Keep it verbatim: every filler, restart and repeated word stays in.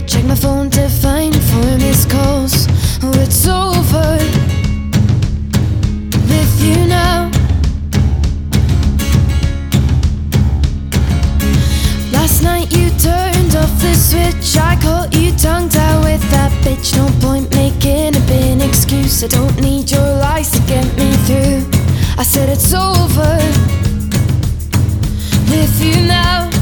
check my phone to find four missed calls. Oh, it's over with you now. Last night you turned off the switch. I caught you tongue-tied with that bitch. No point making a bin excuse. I don't need your lies to get me through. I said it's over with you now.